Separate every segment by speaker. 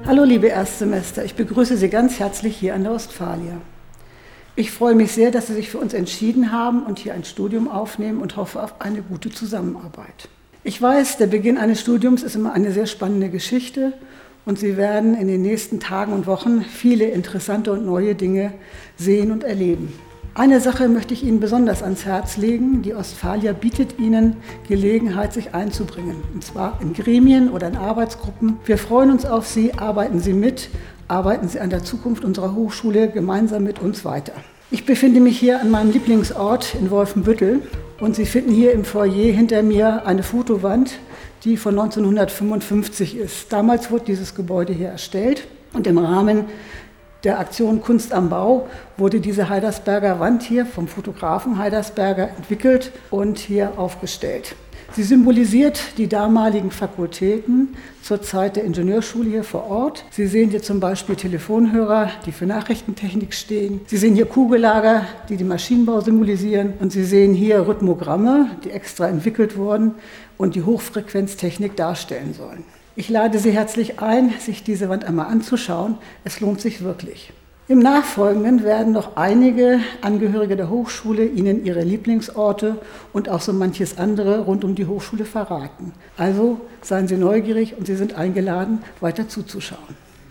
Speaker 1: Hallo liebe Erstsemester, ich begrüße Sie ganz herzlich hier an der Ostfalia. Ich freue mich sehr, dass Sie sich für uns entschieden haben und hier ein Studium aufnehmen und hoffe auf eine gute Zusammenarbeit. Ich weiß, der Beginn eines Studiums ist immer eine sehr spannende Geschichte und Sie werden in den nächsten Tagen und Wochen viele interessante und neue Dinge sehen und erleben. Eine Sache möchte ich Ihnen besonders ans Herz legen. Die Ostfalia bietet Ihnen Gelegenheit, sich einzubringen, und zwar in Gremien oder in Arbeitsgruppen. Wir freuen uns auf Sie, arbeiten Sie mit, arbeiten Sie an der Zukunft unserer Hochschule gemeinsam mit uns weiter. Ich befinde mich hier an meinem Lieblingsort in Wolfenbüttel und Sie finden hier im Foyer hinter mir eine Fotowand, die von 1955 ist. Damals wurde dieses Gebäude hier erstellt und im Rahmen der Aktion Kunst am Bau wurde diese Heidersberger Wand hier vom Fotografen Heidersberger entwickelt und hier aufgestellt. Sie symbolisiert die damaligen Fakultäten zur Zeit der Ingenieurschule hier vor Ort. Sie sehen hier zum Beispiel Telefonhörer, die für Nachrichtentechnik stehen. Sie sehen hier Kugellager, die den Maschinenbau symbolisieren. Und Sie sehen hier Rhythmogramme, die extra entwickelt wurden und die Hochfrequenztechnik darstellen sollen. Ich lade Sie herzlich ein, sich diese Wand einmal anzuschauen. Es lohnt sich wirklich. Im Nachfolgenden werden noch einige Angehörige der Hochschule Ihnen ihre Lieblingsorte und auch so manches andere rund um die Hochschule verraten. Also seien Sie neugierig und Sie sind eingeladen, weiter zuzuschauen.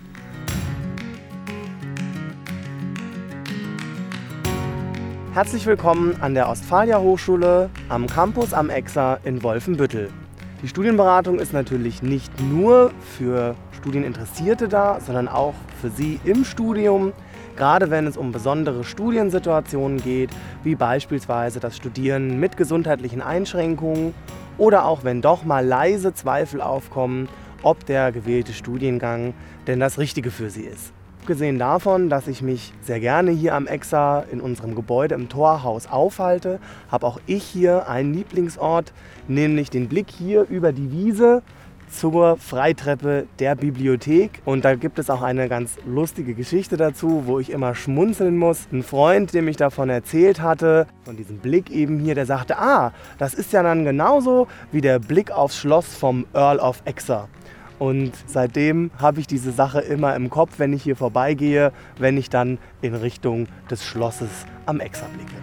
Speaker 2: Herzlich willkommen an der Ostfalia Hochschule am Campus am Exa in Wolfenbüttel. Die Studienberatung ist natürlich nicht nur für Studieninteressierte da, sondern auch für Sie im Studium, gerade wenn es um besondere Studiensituationen geht, wie beispielsweise das Studieren mit gesundheitlichen Einschränkungen oder auch wenn doch mal leise Zweifel aufkommen, ob der gewählte Studiengang denn das Richtige für Sie ist. Abgesehen davon, dass ich mich sehr gerne hier am Exa in unserem Gebäude im Torhaus aufhalte, habe auch ich hier einen Lieblingsort, nämlich den Blick hier über die Wiese zur Freitreppe der Bibliothek. Und da gibt es auch eine ganz lustige Geschichte dazu, wo ich immer schmunzeln muss. Ein Freund, dem ich davon erzählt hatte, von diesem Blick eben hier, der sagte, das ist ja dann genauso wie der Blick aufs Schloss vom Earl of Exeter. Und seitdem habe ich diese Sache immer im Kopf, wenn ich hier vorbeigehe, wenn ich dann in Richtung des Schlosses am Exa blicke.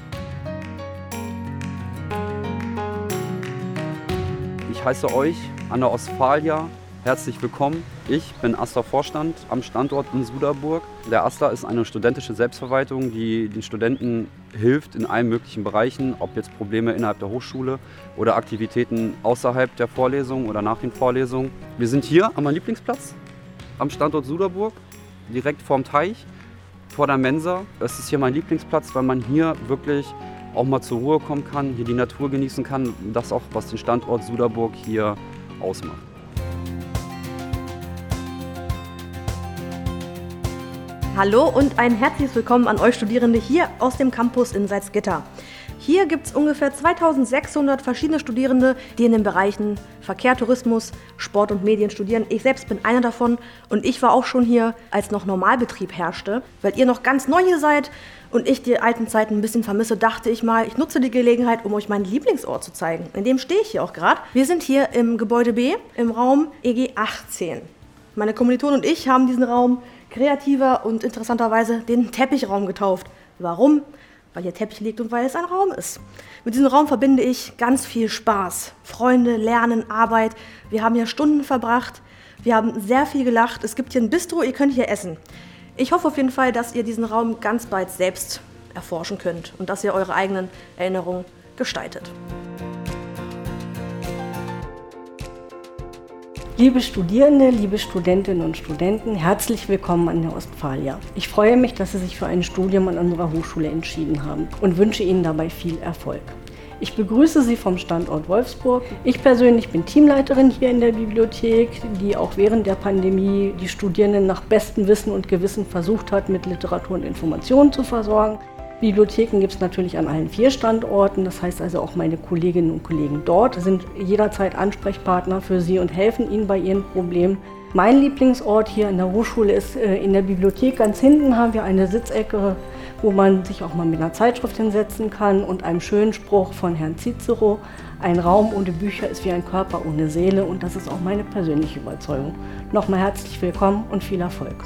Speaker 3: Ich heiße euch an der Ostfalia herzlich willkommen. Ich bin AStA-Vorstand am Standort in Suderburg. Der AStA ist eine studentische Selbstverwaltung, die den Studenten hilft in allen möglichen Bereichen, ob jetzt Probleme innerhalb der Hochschule oder Aktivitäten außerhalb der Vorlesung oder nach den Vorlesungen. Wir sind hier an meinem Lieblingsplatz am Standort Suderburg, direkt vorm Teich, vor der Mensa. Es ist hier mein Lieblingsplatz, weil man hier wirklich auch mal zur Ruhe kommen kann, hier die Natur genießen kann. Das auch, was den Standort Suderburg hier ausmacht.
Speaker 4: Hallo und ein herzliches Willkommen an euch Studierende hier aus dem Campus in Salzgitter. Hier gibt es ungefähr 2600 verschiedene Studierende, die in den Bereichen Verkehr, Tourismus, Sport und Medien studieren. Ich selbst bin einer davon und ich war auch schon hier, als noch Normalbetrieb herrschte. Weil ihr noch ganz neu hier seid und ich die alten Zeiten ein bisschen vermisse, dachte ich mal, ich nutze die Gelegenheit, um euch meinen Lieblingsort zu zeigen. In dem stehe ich hier auch gerade. Wir sind hier im Gebäude B, im Raum EG 18. Meine Kommilitonen und ich haben diesen Raum kreativer und interessanterweise den Teppichraum getauft. Warum? Weil hier Teppich liegt und weil es ein Raum ist. Mit diesem Raum verbinde ich ganz viel Spaß. Freunde, Lernen, Arbeit. Wir haben hier Stunden verbracht. Wir haben sehr viel gelacht. Es gibt hier ein Bistro, ihr könnt hier essen. Ich hoffe auf jeden Fall, dass ihr diesen Raum ganz bald selbst erforschen könnt und dass ihr eure eigenen Erinnerungen gestaltet.
Speaker 5: Liebe Studierende, liebe Studentinnen und Studenten, herzlich willkommen an der Ostfalia. Ich freue mich, dass Sie sich für ein Studium an unserer Hochschule entschieden haben und wünsche Ihnen dabei viel Erfolg. Ich begrüße Sie vom Standort Wolfsburg. Ich persönlich bin Teamleiterin hier in der Bibliothek, die auch während der Pandemie die Studierenden nach bestem Wissen und Gewissen versucht hat, mit Literatur und Informationen zu versorgen. Bibliotheken gibt es natürlich an allen 4 Standorten, das heißt also auch meine Kolleginnen und Kollegen dort sind jederzeit Ansprechpartner für Sie und helfen Ihnen bei Ihren Problemen. Mein Lieblingsort hier in der Hochschule ist in der Bibliothek. Ganz hinten haben wir eine Sitzecke, wo man sich auch mal mit einer Zeitschrift hinsetzen kann und einem schönen Spruch von Herrn Cicero: Ein Raum ohne Bücher ist wie ein Körper ohne Seele, und das ist auch meine persönliche Überzeugung. Nochmal herzlich willkommen und viel Erfolg.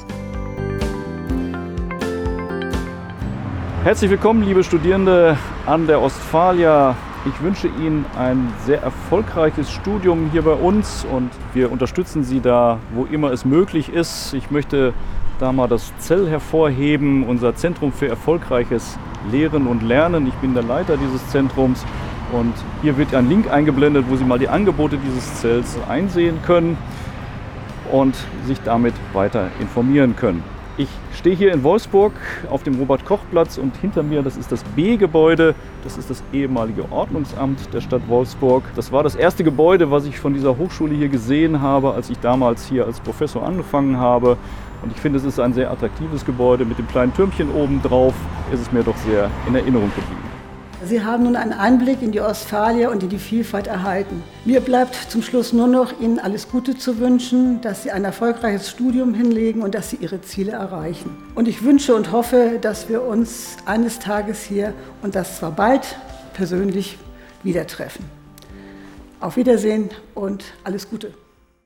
Speaker 6: Herzlich willkommen, liebe Studierende an der Ostfalia. Ich wünsche Ihnen ein sehr erfolgreiches Studium hier bei uns und wir unterstützen Sie da, wo immer es möglich ist. Ich möchte da mal das ZEL hervorheben, unser Zentrum für erfolgreiches Lehren und Lernen. Ich bin der Leiter dieses Zentrums und hier wird ein Link eingeblendet, wo Sie mal die Angebote dieses ZELs einsehen können und sich damit weiter informieren können. Ich stehe hier in Wolfsburg auf dem Robert-Koch-Platz und hinter mir, das ist das B-Gebäude, das ist das ehemalige Ordnungsamt der Stadt Wolfsburg. Das war das erste Gebäude, was ich von dieser Hochschule hier gesehen habe, als ich damals hier als Professor angefangen habe. Und ich finde, es ist ein sehr attraktives Gebäude mit dem kleinen Türmchen oben drauf. Es ist mir doch sehr in Erinnerung geblieben.
Speaker 1: Sie haben nun einen Einblick in die Ostfalia und in die Vielfalt erhalten. Mir bleibt zum Schluss nur noch, Ihnen alles Gute zu wünschen, dass Sie ein erfolgreiches Studium hinlegen und dass Sie Ihre Ziele erreichen. Und ich wünsche und hoffe, dass wir uns eines Tages hier, und das zwar bald, persönlich wieder treffen. Auf Wiedersehen und alles Gute.